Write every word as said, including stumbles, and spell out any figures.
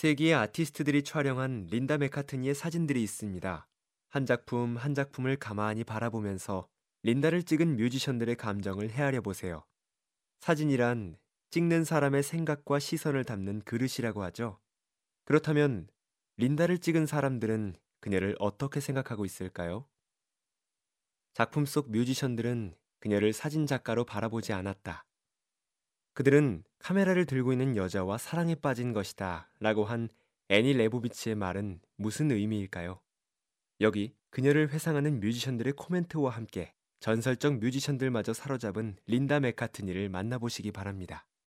세계의 아티스트들이 촬영한 린다 맥카트니의 사진들이 있습니다. 한 작품 한 작품을 가만히 바라보면서 린다를 찍은 뮤지션들의 감정을 헤아려 보세요. 사진이란 찍는 사람의 생각과 시선을 담는 그릇이라고 하죠. 그렇다면 린다를 찍은 사람들은 그녀를 어떻게 생각하고 있을까요? 작품 속 뮤지션들은 그녀를 사진 작가로 바라보지 않았다. 그들은 카메라를 들고 있는 여자와 사랑에 빠진 것이다 라고 한 애니 레보비치의 말은 무슨 의미일까요? 여기 그녀를 회상하는 뮤지션들의 코멘트와 함께 전설적 뮤지션들마저 사로잡은 린다 맥카트니를 만나보시기 바랍니다.